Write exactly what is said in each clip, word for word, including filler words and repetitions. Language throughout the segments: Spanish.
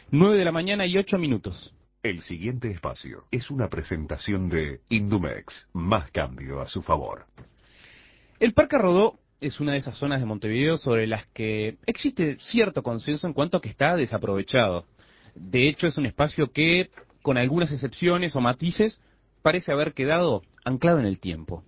nueve de la mañana y ocho minutos. El siguiente espacio es una presentación de Indumex, más cambio a su favor. El Parque Rodó es una de esas zonas de Montevideo sobre las que existe cierto consenso en cuanto a que está desaprovechado. De hecho, es un espacio que, con algunas excepciones o matices, parece haber quedado anclado en el tiempo.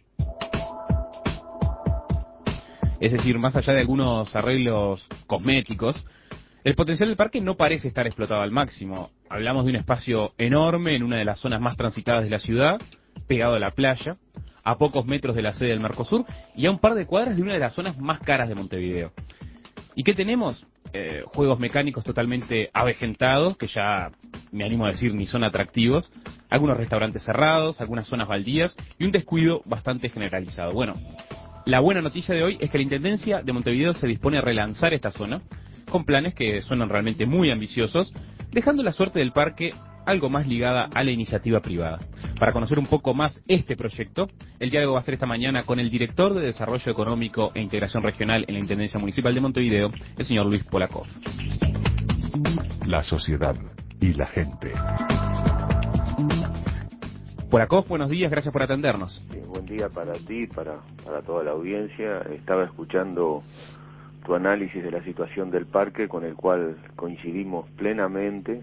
Es decir, más allá de algunos arreglos cosméticos, el potencial del parque no parece estar explotado al máximo. Hablamos de un espacio enorme en una de las zonas más transitadas de la ciudad, pegado a la playa, a pocos metros de la sede del Mercosur y a un par de cuadras de una de las zonas más caras de Montevideo. ¿Y qué tenemos? Eh, juegos mecánicos totalmente avejentados, que ya me animo a decir ni son atractivos, algunos restaurantes cerrados, algunas zonas baldías y un descuido bastante generalizado. Bueno, la buena noticia de hoy es que la Intendencia de Montevideo se dispone a relanzar esta zona, con planes que suenan realmente muy ambiciosos, dejando la suerte del parque algo más ligada a la iniciativa privada. Para conocer un poco más este proyecto, el diálogo va a ser esta mañana con el director de Desarrollo Económico e Integración Regional en la Intendencia Municipal de Montevideo, el señor Luis Polakov. La sociedad y la gente. Polakov, buenos días, gracias por atendernos. Sí, buen día para ti, para, para toda la audiencia. Estaba escuchando tu análisis de la situación del parque, con el cual coincidimos plenamente,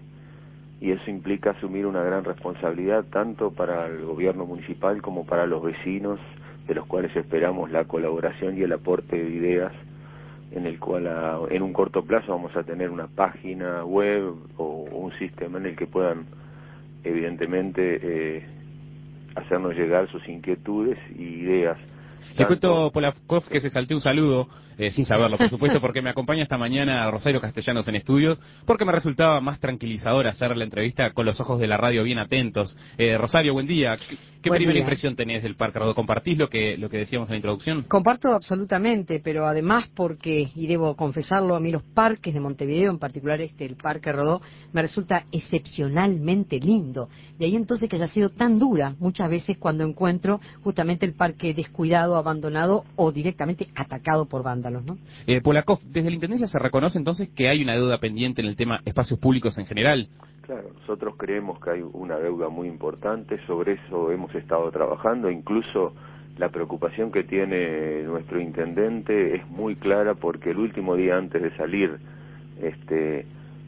y eso implica asumir una gran responsabilidad tanto para el gobierno municipal como para los vecinos, de los cuales esperamos la colaboración y el aporte de ideas, en el cual a, en un corto plazo vamos a tener una página web o un sistema en el que puedan evidentemente eh, hacernos llegar sus inquietudes y ideas. Le cuento, Polakov, que se salté un saludo, eh, sin saberlo, por supuesto, porque me acompaña esta mañana Rosario Castellanos en estudios, porque me resultaba más tranquilizador hacer la entrevista con los ojos de la radio bien atentos. Eh, Rosario, buen día. ¿Qué, qué buen primera día. impresión tenés del Parque Rodó? ¿Compartís lo que, lo que decíamos en la introducción? Comparto absolutamente, pero además porque, y debo confesarlo, a mí los parques de Montevideo, en particular este, el Parque Rodó, me resulta excepcionalmente lindo. De ahí entonces que haya sido tan dura muchas veces cuando encuentro justamente el parque descuidado, abandonado o directamente atacado por vándalos, ¿no? Eh, Polakov, desde la Intendencia se reconoce entonces que hay una deuda pendiente en el tema espacios públicos en general. Claro, nosotros creemos que hay una deuda muy importante, sobre eso hemos estado trabajando, incluso la preocupación que tiene nuestro intendente es muy clara, porque el último día antes de salir este,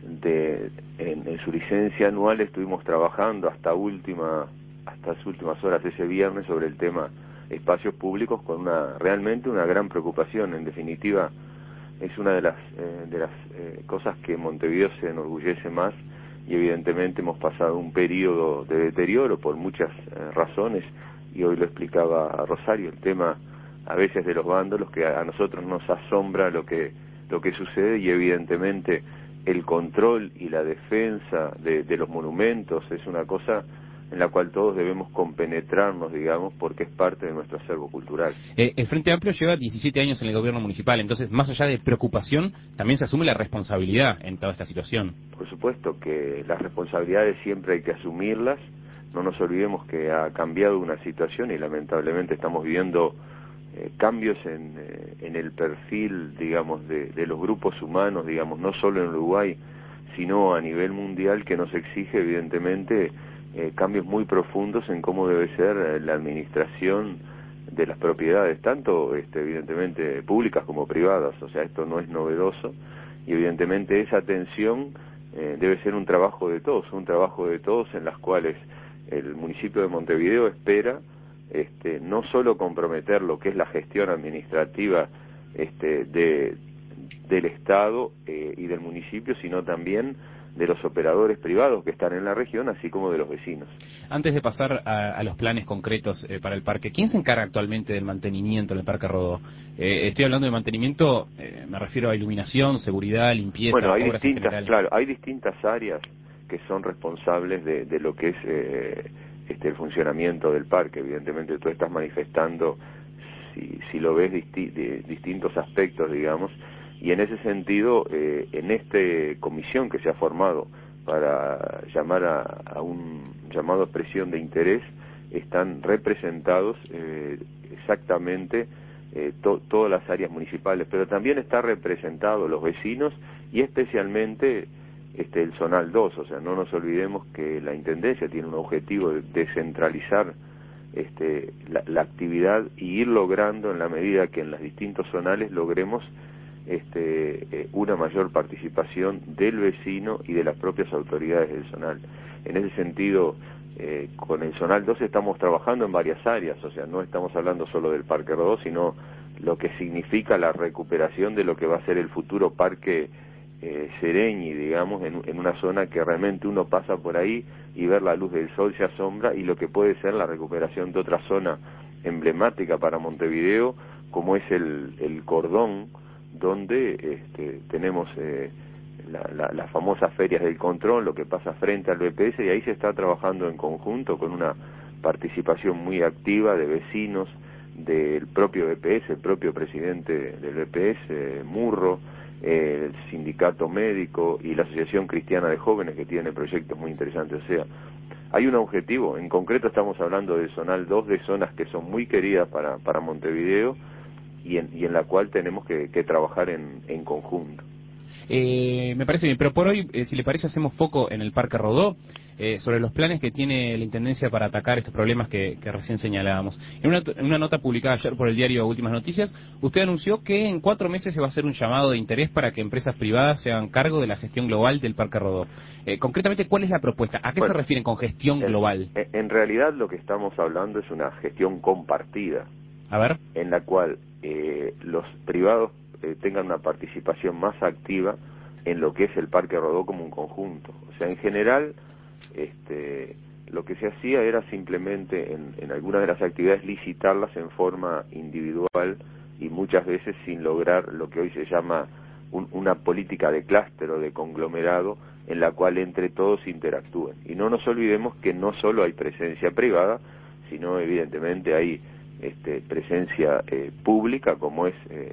de, en, en su licencia anual estuvimos trabajando hasta última, hasta las últimas horas ese viernes sobre el tema espacios públicos, con una realmente una gran preocupación. En definitiva, es una de las eh, de las eh, cosas que Montevideo se enorgullece más, y evidentemente hemos pasado un periodo de deterioro por muchas eh, razones, y hoy lo explicaba a Rosario, el tema a veces de los vándalos, que a, a nosotros nos asombra lo que lo que sucede, y evidentemente el control y la defensa de, de los monumentos es una cosa en la cual todos debemos compenetrarnos, digamos, porque es parte de nuestro acervo cultural. Eh, el Frente Amplio lleva diecisiete años en el gobierno municipal, entonces, más allá de preocupación, también se asume la responsabilidad en toda esta situación. Por supuesto que las responsabilidades siempre hay que asumirlas. No nos olvidemos que ha cambiado una situación y lamentablemente estamos viviendo eh, cambios en, eh, en el perfil, digamos, de, de los grupos humanos, digamos, no solo en Uruguay, sino a nivel mundial, que nos exige, evidentemente, Eh, cambios muy profundos en cómo debe ser eh, la administración de las propiedades, tanto este, evidentemente públicas como privadas. O sea, esto no es novedoso, y evidentemente esa atención eh, debe ser un trabajo de todos, un trabajo de todos en las cuales el municipio de Montevideo espera este, no solo comprometer lo que es la gestión administrativa este, de, del Estado eh, y del municipio, sino también de los operadores privados que están en la región, así como de los vecinos. Antes de pasar a, a los planes concretos eh, para el parque, ¿quién se encarga actualmente del mantenimiento en el Parque Rodó? Eh, estoy hablando de mantenimiento, eh, me refiero a iluminación, seguridad, limpieza, bueno, hay obras en distintas, general. claro, hay distintas áreas que son responsables de, de lo que es eh, este el funcionamiento del parque. Evidentemente tú estás manifestando, si, si lo ves, disti de distintos aspectos, digamos, y en ese sentido, eh, en esta comisión que se ha formado para llamar a, a un llamado a expresión de interés, están representados eh, exactamente eh, to, todas las áreas municipales, pero también está representado los vecinos, y especialmente este, el zonal dos, o sea, no nos olvidemos que la Intendencia tiene un objetivo de descentralizar este, la, la actividad y ir logrando en la medida que en los distintos zonales logremos este, eh, una mayor participación del vecino y de las propias autoridades del zonal. En ese sentido, eh, con el zonal dos estamos trabajando en varias áreas, o sea, no estamos hablando solo del Parque Rodó, sino lo que significa la recuperación de lo que va a ser el futuro Parque eh, Sereñi, digamos, en, en una zona que realmente uno pasa por ahí y ver la luz del sol se asombra, y lo que puede ser la recuperación de otra zona emblemática para Montevideo, como es el, el Cordón, donde este, tenemos eh, la, la, las famosas ferias del control, lo que pasa frente al B P S, y ahí se está trabajando en conjunto con una participación muy activa de vecinos, del propio B P S, el propio presidente del B P S, eh, Murro, eh, el sindicato médico y la Asociación Cristiana de Jóvenes, que tiene proyectos muy interesantes. O sea, hay un objetivo, en concreto estamos hablando del zonal dos, de zonas que son muy queridas para, para Montevideo, y en, y en la cual tenemos que, que trabajar en, en conjunto. Eh, me parece bien, pero por hoy, eh, si le parece, hacemos foco en el Parque Rodó, eh, sobre los planes que tiene la Intendencia para atacar estos problemas que, que recién señalábamos. En una, en una nota publicada ayer por el diario Últimas Noticias, usted anunció que en cuatro meses se va a hacer un llamado de interés para que empresas privadas se hagan cargo de la gestión global del Parque Rodó. Eh, concretamente, ¿cuál es la propuesta? ¿A qué Bueno, se refieren con gestión en, global? En realidad lo que estamos hablando es una gestión compartida, A ver. en la cual eh, los privados eh, tengan una participación más activa en lo que es el Parque Rodó como un conjunto. O sea, en general, este, lo que se hacía era simplemente en, en algunas de las actividades licitarlas en forma individual, y muchas veces sin lograr lo que hoy se llama un, una política de clúster o de conglomerado, en la cual entre todos interactúen. Y no nos olvidemos que no solo hay presencia privada, sino evidentemente hay este, presencia eh, pública, como es eh,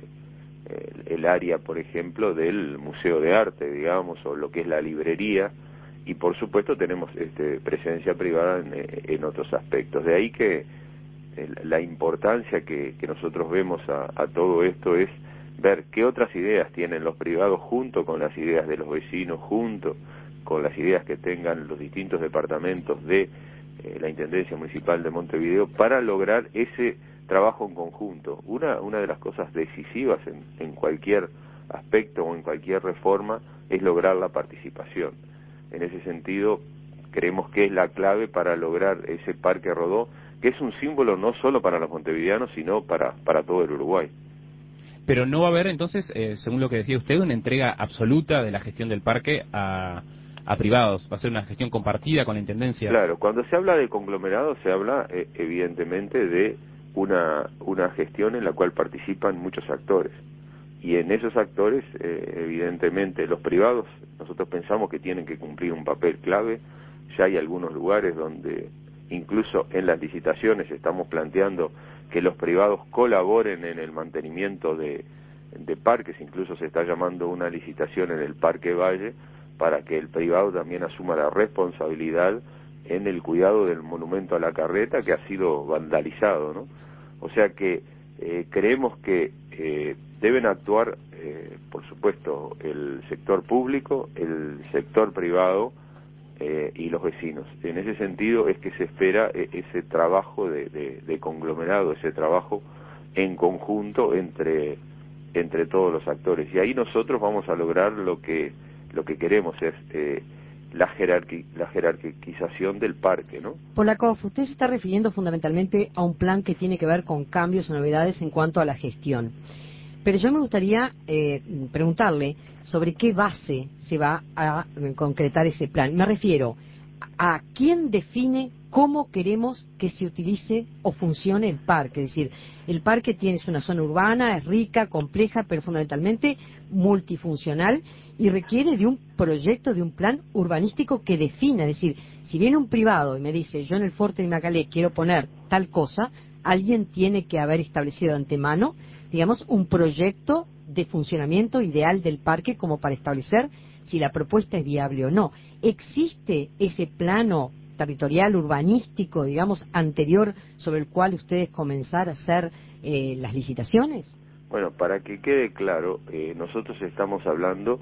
el, el área, por ejemplo, del Museo de Arte, digamos, o lo que es la librería, y por supuesto tenemos este, presencia privada en, en otros aspectos. De ahí que eh, la importancia que, que nosotros vemos a, a todo esto es ver qué otras ideas tienen los privados junto con las ideas de los vecinos, junto con las ideas que tengan los distintos departamentos de eh, la Intendencia Municipal de Montevideo, para lograr ese trabajo en conjunto. Una, una de las cosas decisivas en, en cualquier aspecto o en cualquier reforma es lograr la participación. En ese sentido, creemos que es la clave para lograr ese Parque Rodó, que es un símbolo no solo para los montevideanos, sino para, para todo el Uruguay. Pero no va a haber entonces, eh, según lo que decía usted, una entrega absoluta de la gestión del parque a, a privados. Va a ser una gestión compartida con la Intendencia. Claro, cuando se habla de conglomerado se habla eh, evidentemente de una, una gestión en la cual participan muchos actores. Y en esos actores, eh, evidentemente, los privados, nosotros pensamos que tienen que cumplir un papel clave. Ya hay algunos lugares donde, incluso en las licitaciones, estamos planteando que los privados colaboren en el mantenimiento de, de parques. Incluso se está llamando una licitación en el Parque Valle para que el privado también asuma la responsabilidad en el cuidado del monumento a la carreta, que ha sido vandalizado, ¿no? O sea que eh, creemos que eh, deben actuar, eh, por supuesto, el sector público, el sector privado eh, y los vecinos. En ese sentido es que se espera eh, ese trabajo de, de, de conglomerado, ese trabajo en conjunto entre, entre todos los actores. Y ahí nosotros vamos a lograr lo que, lo que queremos, es eh, la, jerarqui, la jerarquización del parque, ¿no? Polakov, usted se está refiriendo fundamentalmente a un plan que tiene que ver con cambios o novedades en cuanto a la gestión. Pero yo me gustaría eh, preguntarle sobre qué base se va a concretar ese plan. Me refiero a quién define cómo queremos que se utilice o funcione el parque. Es decir, el parque tiene una zona urbana, es rica, compleja, pero fundamentalmente multifuncional, y requiere de un proyecto, de un plan urbanístico que defina. Es decir, si viene un privado y me dice, yo en el Forte de Macalé quiero poner tal cosa, alguien tiene que haber establecido de antemano, digamos, un proyecto de funcionamiento ideal del parque como para establecer si la propuesta es viable o no. ¿Existe ese plano territorial, urbanístico, digamos, anterior sobre el cual ustedes comenzaron a hacer eh, las licitaciones? Bueno, para que quede claro, eh, nosotros estamos hablando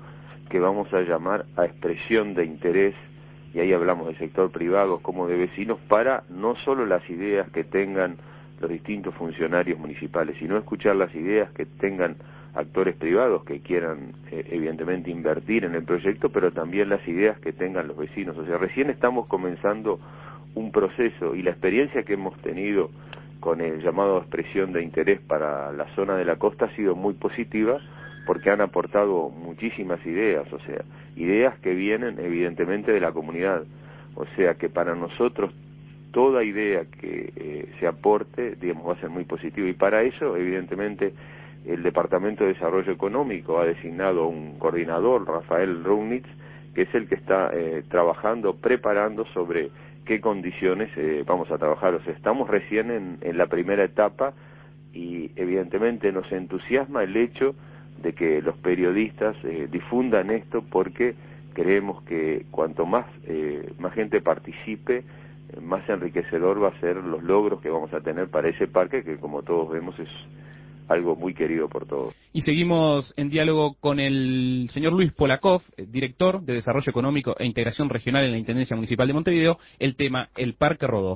que vamos a llamar a expresión de interés, y ahí hablamos del sector privado como de vecinos, para no solo las ideas que tengan los distintos funcionarios municipales, sino escuchar las ideas que tengan actores privados que quieran eh, evidentemente invertir en el proyecto, pero también las ideas que tengan los vecinos. O sea, recién estamos comenzando un proceso, y la experiencia que hemos tenido con el llamado expresión de interés para la zona de la costa ha sido muy positiva, porque han aportado muchísimas ideas, o sea, ideas que vienen evidentemente de la comunidad. O sea que para nosotros toda idea que eh, se aporte, digamos, va a ser muy positiva, y para eso evidentemente el Departamento de Desarrollo Económico ha designado un coordinador, Rafael Runitz, que es el que está eh, trabajando, preparando sobre qué condiciones eh, vamos a trabajar. O sea, estamos recién en, en la primera etapa, y evidentemente nos entusiasma el hecho de que los periodistas eh, difundan esto, porque creemos que cuanto más, eh, más gente participe, eh, más enriquecedor va a ser los logros que vamos a tener para ese parque, que como todos vemos es algo muy querido por todos. Y seguimos en diálogo con el señor Luis Polakov, director de Desarrollo Económico e Integración Regional en la Intendencia Municipal de Montevideo, el tema el Parque Rodó.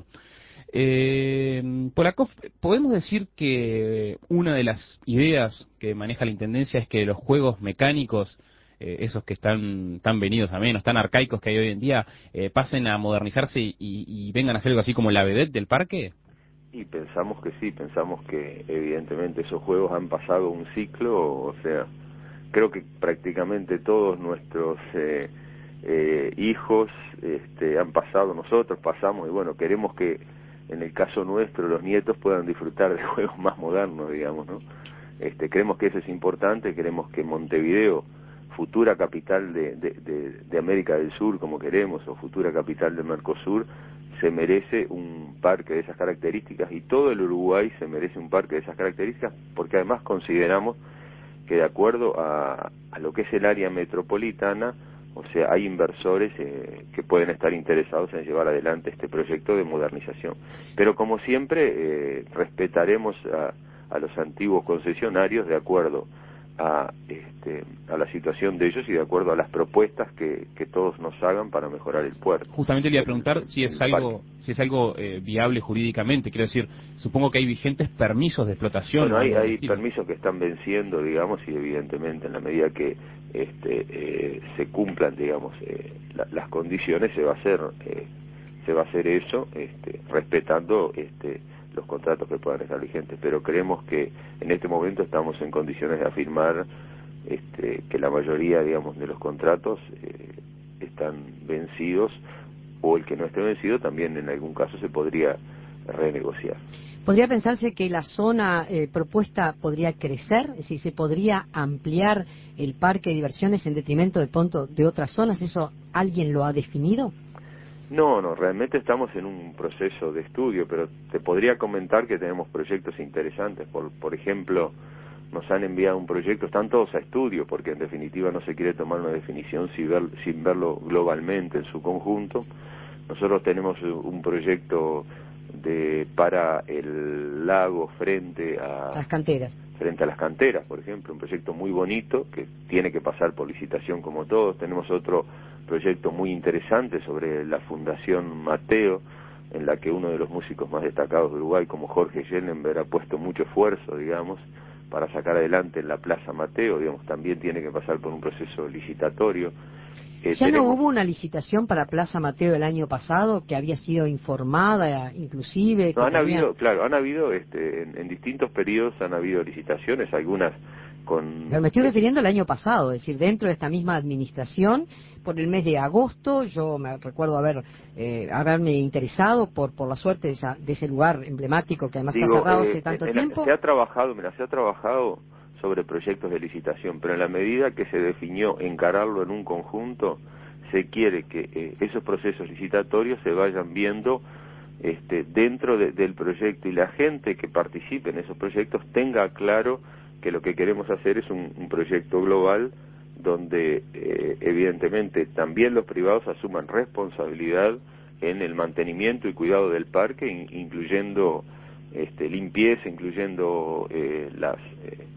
Eh, Polakov, ¿podemos decir que una de las ideas que maneja la Intendencia es que los juegos mecánicos, eh, esos que están tan venidos a menos, tan arcaicos que hay hoy en día, eh, pasen a modernizarse y, y vengan a ser algo así como la vedette del parque? Y pensamos que sí, pensamos que evidentemente esos juegos han pasado un ciclo, o sea, creo que prácticamente todos nuestros eh, eh, hijos este, han pasado, nosotros pasamos, y bueno, queremos que en el caso nuestro los nietos puedan disfrutar de juegos más modernos, digamos, ¿no? Este, creemos que eso es importante, queremos que Montevideo, futura capital de, de, de, de América del Sur, como queremos, o futura capital del Mercosur, se merece un parque de esas características, y todo el Uruguay se merece un parque de esas características, porque además consideramos que de acuerdo a, a lo que es el área metropolitana, o sea, hay inversores eh, que pueden estar interesados en llevar adelante este proyecto de modernización. Pero como siempre, eh, respetaremos a, a los antiguos concesionarios de acuerdo a, este, a la situación de ellos y de acuerdo a las propuestas que, que todos nos hagan para mejorar el puerto. Justamente le iba a preguntar el, si es el algo parque. si es algo eh, viable jurídicamente. Quiero decir, supongo que hay vigentes permisos de explotación. Bueno, o hay, algo del hay estilo. permisos que están venciendo, digamos, y evidentemente en la medida que este, eh, se cumplan, digamos, eh, la, las condiciones, se va a hacer eh, se va a hacer eso, este, respetando este, los contratos que puedan estar vigentes. Pero creemos que en este momento estamos en condiciones de afirmar este, que la mayoría, digamos, de los contratos eh, están vencidos, o el que no esté vencido también en algún caso se podría renegociar. ¿Podría pensarse que la zona eh, propuesta podría crecer? Es decir, ¿se podría ampliar el parque de diversiones en detrimento de pronto de otras zonas? ¿Eso alguien lo ha definido? No, no, realmente estamos en un proceso de estudio, pero te podría comentar que tenemos proyectos interesantes. Por, por ejemplo, nos han enviado un proyecto, están todos a estudio, porque en definitiva no se quiere tomar una definición sin, ver, sin verlo globalmente en su conjunto. Nosotros tenemos un proyecto de para el lago frente a Las canteras. frente a las canteras, por ejemplo, un proyecto muy bonito que tiene que pasar por licitación como todos. Tenemos otro proyecto muy interesante sobre la Fundación Mateo, en la que uno de los músicos más destacados de Uruguay, como Jorge Schellenberg, ha puesto mucho esfuerzo, digamos, para sacar adelante en la Plaza Mateo, digamos, también tiene que pasar por un proceso licitatorio. Eh, ¿Ya tenemos... no hubo una licitación para Plaza Mateo el año pasado que había sido informada, inclusive? No, que han tenía... habido, claro, han habido, este, en, en distintos periodos han habido licitaciones, algunas con... Pero me estoy eh, refiriendo al año pasado, es decir, dentro de esta misma administración, por el mes de agosto, yo me recuerdo haber eh, haberme interesado por por la suerte de, esa, de ese lugar emblemático que además digo, está cerrado eh, hace tanto en la- tiempo. se ha trabajado, mira, se ha trabajado sobre proyectos de licitación, pero en la medida que se definió encararlo en un conjunto, se quiere que eh, esos procesos licitatorios se vayan viendo este, dentro de, del proyecto, y la gente que participe en esos proyectos tenga claro que lo que queremos hacer es un, un proyecto global donde eh, evidentemente también los privados asuman responsabilidad en el mantenimiento y cuidado del parque, in, incluyendo este, limpieza, incluyendo eh, las, eh,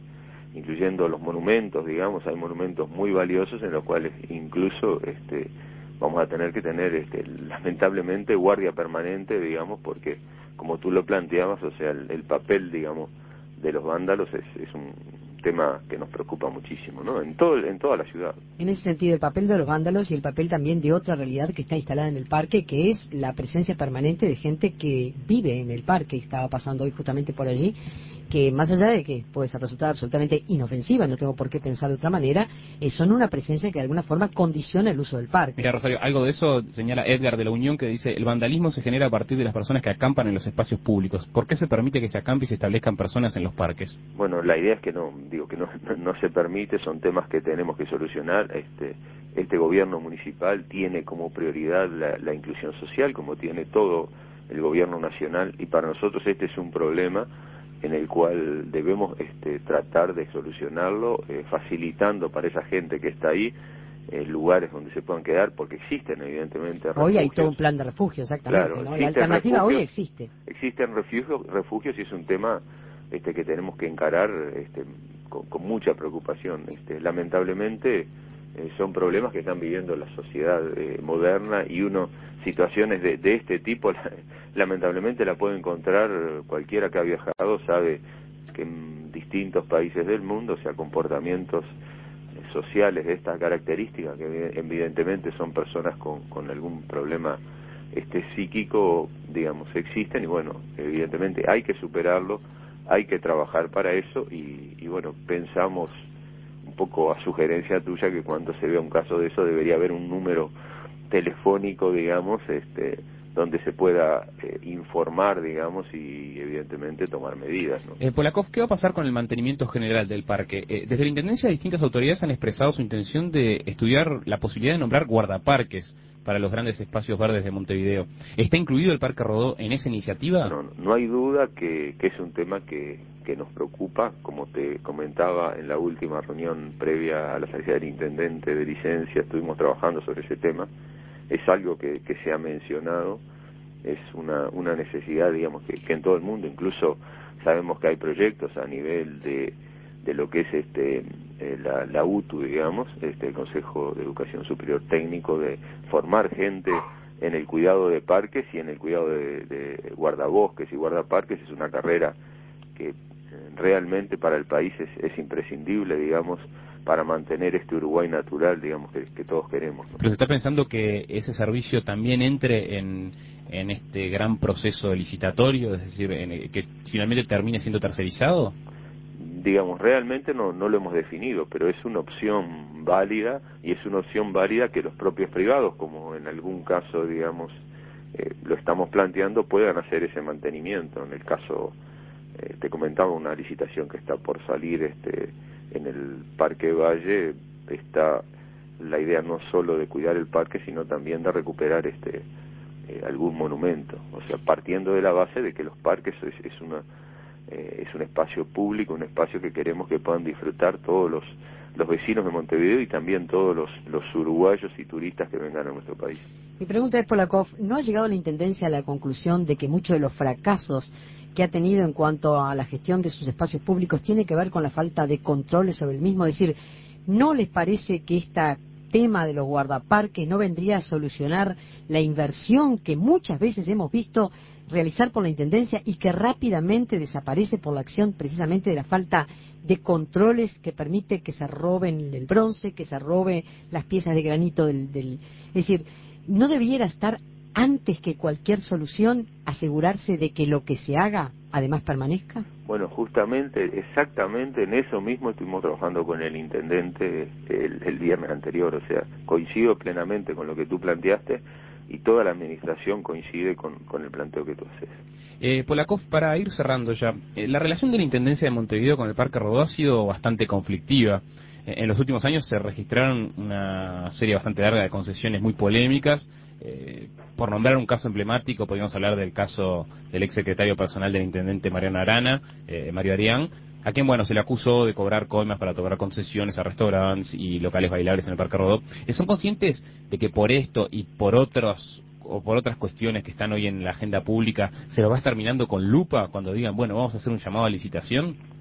incluyendo los monumentos, digamos, hay monumentos muy valiosos en los cuales incluso este, vamos a tener que tener, este, lamentablemente, guardia permanente, digamos, porque, como tú lo planteabas, o sea, el, el papel, digamos, de los vándalos es, es un tema que nos preocupa muchísimo, ¿no? En todo, en toda la ciudad. En ese sentido, el papel de los vándalos y el papel también de otra realidad que está instalada en el parque, que es la presencia permanente de gente que vive en el parque. Estaba pasando hoy justamente por allí, que más allá de que puede ser resultar absolutamente inofensiva, no tengo por qué pensar de otra manera, eh, son una presencia que de alguna forma condiciona el uso del parque. Mira, Rosario, algo de eso señala Edgar de la Unión, que dice: el vandalismo se genera a partir de las personas que acampan en los espacios públicos. ¿Por qué se permite que se acampe y se establezcan personas en los parques? Bueno, la idea es que no, digo que no, no, no se permite, son temas que tenemos que solucionar. Este, este gobierno municipal tiene como prioridad la, la inclusión social, como tiene todo el gobierno nacional, y para nosotros este es un problema en el cual debemos este, tratar de solucionarlo, eh, facilitando para esa gente que está ahí eh, lugares donde se puedan quedar, porque existen evidentemente refugios. Hoy hay todo un plan de refugio, exactamente, claro, ¿no? La alternativa refugios, hoy existe. Existen refugios, refugios y es un tema este, que tenemos que encarar este, con, con mucha preocupación. Este, lamentablemente eh, son problemas que están viviendo la sociedad eh, moderna, y uno, situaciones de, de este tipo, la, lamentablemente la puede encontrar cualquiera que ha viajado, sabe que en distintos países del mundo, o sea, comportamientos eh, sociales de estas características, que evidentemente son personas con, con algún problema este psíquico, digamos, existen, y bueno, evidentemente hay que superarlo, hay que trabajar para eso, y, y bueno, pensamos un poco a sugerencia tuya que cuando se vea un caso de eso debería haber un número telefónico, digamos, este, donde se pueda eh, informar, digamos, y evidentemente tomar medidas, ¿no? Eh, Polakov, ¿qué va a pasar con el mantenimiento general del parque? Eh, desde la Intendencia, distintas autoridades han expresado su intención de estudiar la posibilidad de nombrar guardaparques para los grandes espacios verdes de Montevideo. ¿Está incluido el Parque Rodó en esa iniciativa? No, no, no hay duda que, que es un tema que, que nos preocupa. Como te comentaba en la última reunión previa a la salida del intendente de licencia, estuvimos trabajando sobre ese tema. Es algo que, que se ha mencionado, es una, una necesidad, digamos, que, que en todo el mundo, incluso sabemos que hay proyectos a nivel de, de lo que es este eh, la, la U T U, digamos, este el Consejo de Educación Superior Técnico, de formar gente en el cuidado de parques y en el cuidado de, de guardabosques y guardaparques. Es una carrera que eh, realmente para el país es, es imprescindible, digamos, para mantener este Uruguay natural, digamos, que, que todos queremos, ¿no? Pero se está pensando que ese servicio también entre en, en este gran proceso licitatorio, es decir, en, que finalmente termine siendo tercerizado. Digamos, realmente no, no lo hemos definido, pero es una opción válida, y es una opción válida que los propios privados, como en algún caso, digamos, eh, lo estamos planteando, puedan hacer ese mantenimiento. En el caso, eh, te comentaba una licitación que está por salir este en el Parque Valle, está la idea no solo de cuidar el parque, sino también de recuperar este eh, algún monumento, o sea, partiendo de la base de que los parques es, es una eh, es un espacio público, un espacio que queremos que puedan disfrutar todos los los vecinos de Montevideo y también todos los, los uruguayos y turistas que vengan a nuestro país. Mi pregunta es, Polakov, ¿no ha llegado la Intendencia a la conclusión de que muchos de los fracasos que ha tenido en cuanto a la gestión de sus espacios públicos tiene que ver con la falta de controles sobre el mismo? Es decir, ¿no les parece que este tema de los guardaparques no vendría a solucionar la inversión que muchas veces hemos visto realizar por la Intendencia y que rápidamente desaparece por la acción precisamente de la falta de controles que permite que se roben el bronce, que se robe las piezas de granito del... del... Es decir, ¿no debiera estar antes que cualquier solución asegurarse de que lo que se haga además permanezca? Bueno, justamente, exactamente en eso mismo estuvimos trabajando con el intendente el, el viernes anterior, o sea, coincido plenamente con lo que tú planteaste y toda la administración coincide con, con el planteo que tú haces. Eh, Polakov, para ir cerrando ya, eh, la relación de la Intendencia de Montevideo con el Parque Rodó ha sido bastante conflictiva. Eh, en los últimos años se registraron una serie bastante larga de concesiones muy polémicas. Eh, por nombrar un caso emblemático, podríamos hablar del caso del ex secretario personal del intendente Mariano Arana, eh, Mario Arián, a quien, bueno, se le acusó de cobrar coimas para otorgar concesiones a restaurantes y locales bailables en el Parque Rodó. Eh, ¿Son conscientes de que por esto y por otros o por otras cuestiones que están hoy en la agenda pública se lo va a estar mirando con lupa cuando digan, bueno, vamos a hacer un llamado a licitación?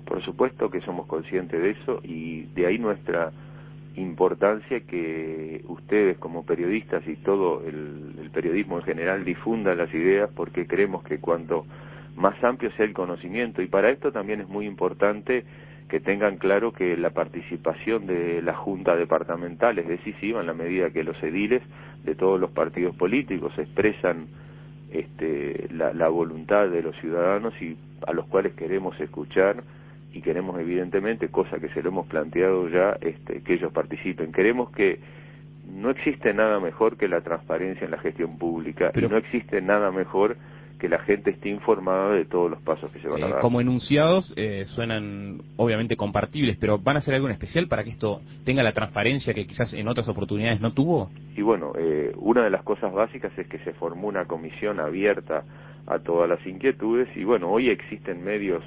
por supuesto que somos conscientes de eso, y de ahí nuestra importancia que ustedes como periodistas y todo el, el periodismo en general difundan las ideas, porque creemos que cuanto más amplio sea el conocimiento, y para esto también es muy importante que tengan claro que la participación de la Junta Departamental es decisiva en la medida que los ediles de todos los partidos políticos expresan este, la, la voluntad de los ciudadanos y a los cuales queremos escuchar, y queremos evidentemente, cosa que se lo hemos planteado ya, este, que ellos participen. Queremos que no existe nada mejor que la transparencia en la gestión pública, pero y no existe nada mejor que la gente esté informada de todos los pasos que se van a eh, dar. Como enunciados eh, suenan obviamente compartibles, pero ¿van a hacer algo en especial para que esto tenga la transparencia que quizás en otras oportunidades no tuvo? Y bueno, eh, una de las cosas básicas es que se formó una comisión abierta a todas las inquietudes, y bueno, hoy existen medios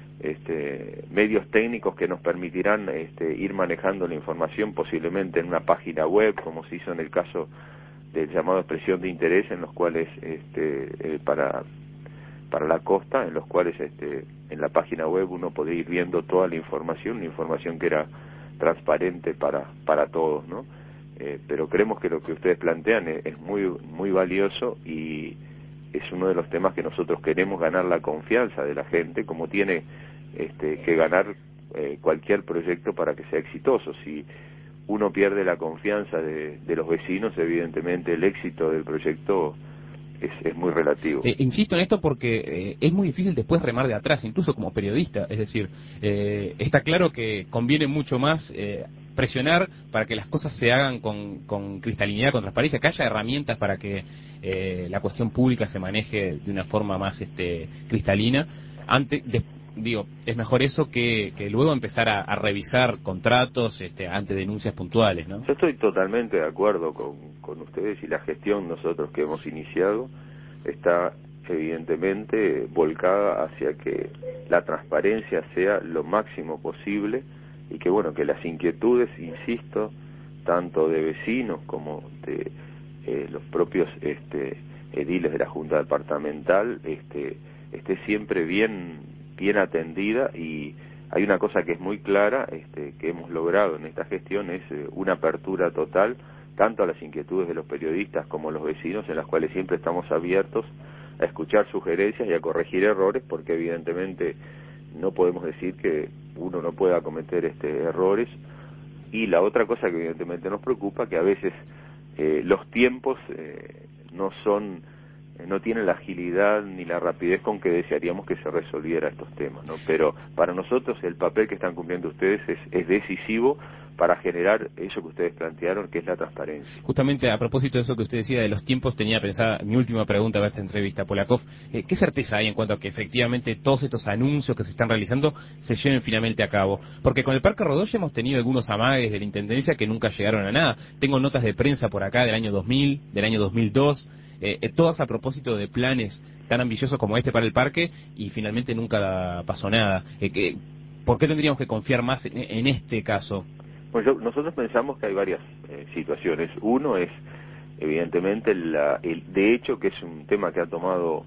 este, medios técnicos que nos permitirán este, ir manejando la información posiblemente en una página web, como se hizo en el caso del llamado expresión de interés, en los cuales este, eh, para para la costa, en los cuales este, en la página web uno podía ir viendo toda la información, una información que era transparente para para todos, ¿no? Eh, pero creemos que lo que ustedes plantean es, es muy muy valioso, y es uno de los temas que nosotros queremos ganar la confianza de la gente, como tiene este, que ganar eh, cualquier proyecto para que sea exitoso. Si uno pierde la confianza de, de los vecinos, evidentemente el éxito del proyecto es, es muy relativo. Eh, insisto en esto porque eh, es muy difícil después remar de atrás, incluso como periodista. Es decir, eh, está claro que conviene mucho más eh, presionar para que las cosas se hagan con, con cristalinidad, con transparencia, que haya herramientas para que eh, la cuestión pública se maneje de una forma más este, cristalina. Antes, de, digo, es mejor eso que, que luego empezar a, a revisar contratos este, ante denuncias puntuales, ¿no? Yo estoy totalmente de acuerdo con, con ustedes, y la gestión nosotros que hemos iniciado está evidentemente volcada hacia que la transparencia sea lo máximo posible, y que bueno, que las inquietudes, insisto, tanto de vecinos como de eh, los propios este, ediles de la Junta Departamental este, esté siempre bien, bien atendida. Y hay una cosa que es muy clara, este, que hemos logrado en esta gestión, es eh, una apertura total tanto a las inquietudes de los periodistas como los vecinos, en las cuales siempre estamos abiertos a escuchar sugerencias y a corregir errores, porque evidentemente no podemos decir que uno no pueda cometer este errores. Y la otra cosa que evidentemente nos preocupa, que a veces eh, los tiempos eh, no son eh, no tienen la agilidad ni la rapidez con que desearíamos que se resolviera estos temas, ¿no? Pero para nosotros el papel que están cumpliendo ustedes es, es decisivo para generar eso que ustedes plantearon, que es la transparencia. Justamente a propósito de eso que usted decía de los tiempos, tenía pensada mi última pregunta para esta entrevista, Polakov. Eh, ¿Qué certeza hay en cuanto a que efectivamente todos estos anuncios que se están realizando se lleven finalmente a cabo? Porque con el Parque Rodó ya hemos tenido algunos amagues de la Intendencia que nunca llegaron a nada. Tengo notas de prensa por acá del año dos mil, del año dos mil dos, eh, eh, todas a propósito de planes tan ambiciosos como este para el parque, y finalmente nunca pasó nada. Eh, que, ¿Por qué tendríamos que confiar más en, en este caso? Bueno, yo, nosotros pensamos que hay varias eh, situaciones. Uno es, evidentemente, la, el, de hecho, que es un tema que ha tomado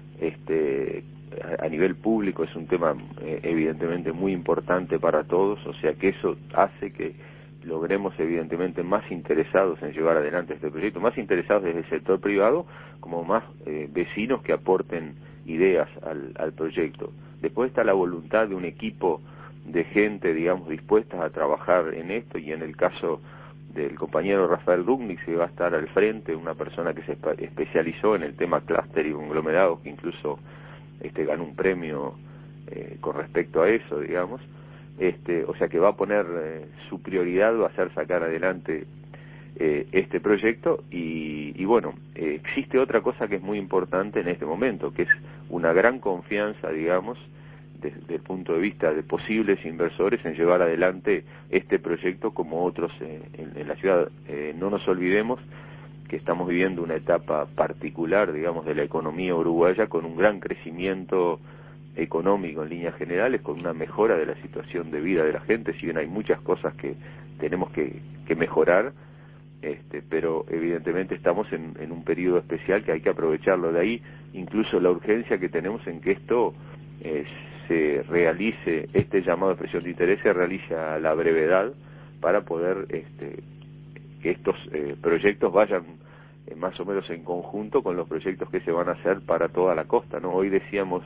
este a, a nivel público, es un tema eh, evidentemente muy importante para todos, o sea que eso hace que logremos evidentemente más interesados en llevar adelante este proyecto, más interesados desde el sector privado, como más eh, vecinos que aporten ideas al, al proyecto. Después está la voluntad de un equipo de gente, digamos, dispuestas a trabajar en esto, y en el caso del compañero Rafael Dugnic se va a estar al frente, una persona que se especializó en el tema clúster y conglomerados, que incluso este ganó un premio eh, con respecto a eso, digamos. Este, o sea que va a poner eh, su prioridad va a ser sacar adelante eh, este proyecto, y, y bueno, eh, existe otra cosa que es muy importante en este momento, que es una gran confianza, digamos, desde el punto de vista de posibles inversores en llevar adelante este proyecto como otros eh, en, en la ciudad. Eh, no nos olvidemos que estamos viviendo una etapa particular, digamos, de la economía uruguaya, con un gran crecimiento económico en líneas generales, con una mejora de la situación de vida de la gente, si bien hay muchas cosas que tenemos que, que mejorar, este, pero evidentemente estamos en, en un periodo especial que hay que aprovecharlo. De ahí incluso la urgencia que tenemos en que esto eh, se realice este llamado de expresión de interés, se realice a la brevedad para poder este, que estos eh, proyectos vayan eh, más o menos en conjunto con los proyectos que se van a hacer para toda la costa, ¿no? Hoy decíamos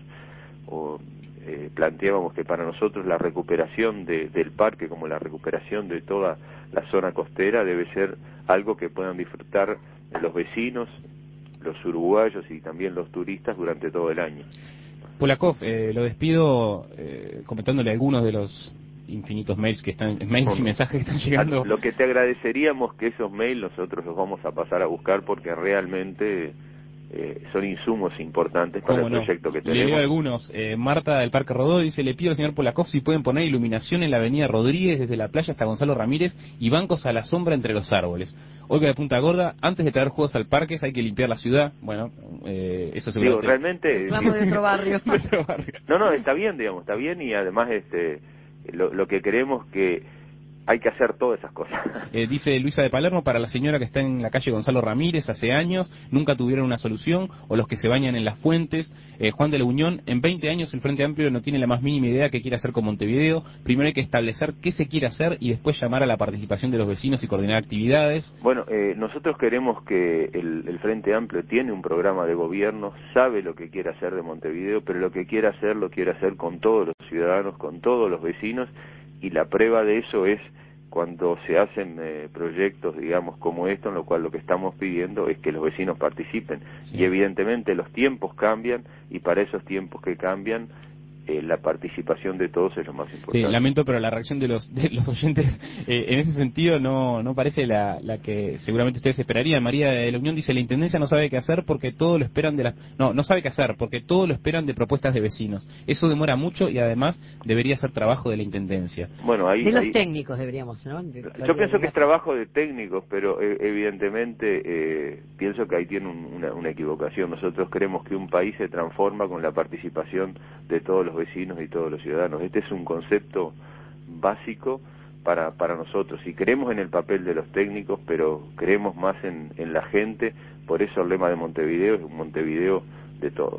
o eh, planteábamos que para nosotros la recuperación de, del parque, como la recuperación de toda la zona costera, debe ser algo que puedan disfrutar los vecinos, los uruguayos y también los turistas durante todo el año. Polakov, eh, lo despido eh, comentándole algunos de los infinitos mails que están, mails y mensajes que están llegando. Lo que te agradeceríamos que esos mails nosotros los vamos a pasar a buscar porque realmente eh, son insumos importantes para el no? proyecto que Le tenemos. leo algunos. Eh, Marta del Parque Rodó dice, le pido al señor Polakov si pueden poner iluminación en la avenida Rodríguez desde la playa hasta Gonzalo Ramírez y bancos a la sombra entre los árboles. Olga de Punta Gorda, antes de traer juegos al parque hay que limpiar la ciudad. Bueno, eh, eso seguramente... Digo, realmente... Vamos de otro barrio. de otro barrio. No, no, está bien, digamos, está bien y además este lo, lo que queremos que hay que hacer todas esas cosas. Eh, dice Luisa de Palermo, para la señora que está en la calle Gonzalo Ramírez hace años, nunca tuvieron una solución, o los que se bañan en las fuentes. Eh, Juan de la Unión, en veinte años el Frente Amplio no tiene la más mínima idea qué quiere hacer con Montevideo. Primero hay que establecer qué se quiere hacer y después llamar a la participación de los vecinos y coordinar actividades. Bueno, eh, nosotros queremos que el, el Frente Amplio tiene un programa de gobierno, sabe lo que quiere hacer de Montevideo, pero lo que quiere hacer lo quiere hacer con todos los ciudadanos, con todos los vecinos, y la prueba de eso es cuando se hacen eh, proyectos, digamos, como esto, en lo cual lo que estamos pidiendo es que los vecinos participen. Sí. Y evidentemente los tiempos cambian, y para esos tiempos que cambian, eh, la participación de todos es lo más importante. Sí, lamento, pero la reacción de los de los oyentes eh, en ese sentido no no parece la, la que seguramente ustedes esperarían. María de la Unión dice, la Intendencia no sabe qué hacer porque todo lo esperan de las... No, no sabe qué hacer porque todo lo esperan de propuestas de vecinos. Eso demora mucho y además debería ser trabajo de la Intendencia. Bueno, ahí, de los ahí, técnicos deberíamos, ¿no? De, yo pienso que es trabajo de técnicos, pero eh, evidentemente eh, pienso que ahí tiene un, una, una equivocación. Nosotros creemos que un país se transforma con la participación de todos los vecinos y todos los ciudadanos. Este es un concepto básico para para nosotros, y creemos en el papel de los técnicos, pero creemos más en, en la gente. Por eso el lema de Montevideo es un Montevideo de todos.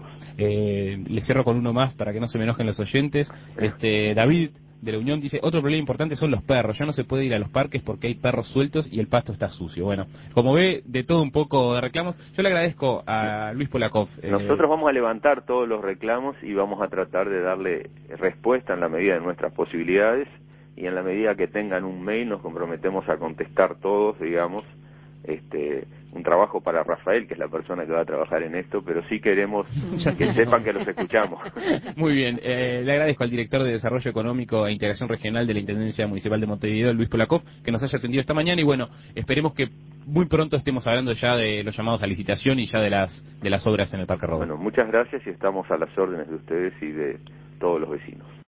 Eh, le cierro con uno más para que no se me enojen los oyentes. Este David de la Unión dice, otro problema importante son los perros, ya no se puede ir a los parques porque hay perros sueltos y el pasto está sucio. Bueno, como ve, de todo un poco de reclamos. Yo le agradezco a Luis Polakov. Nosotros eh... vamos a levantar todos los reclamos y vamos a tratar de darle respuesta en la medida de nuestras posibilidades, y en la medida que tengan un mail nos comprometemos a contestar todos, digamos. Este, un trabajo para Rafael, que es la persona que va a trabajar en esto, pero sí queremos que sepan que los escuchamos. Muy bien, eh, le agradezco al director de Desarrollo Económico e Integración Regional de la Intendencia Municipal de Montevideo, Luis Polakov, que nos haya atendido esta mañana, y bueno, esperemos que muy pronto estemos hablando ya de los llamados a licitación y ya de las de las obras en el Parque Rodó. Bueno, muchas gracias y estamos a las órdenes de ustedes y de todos los vecinos.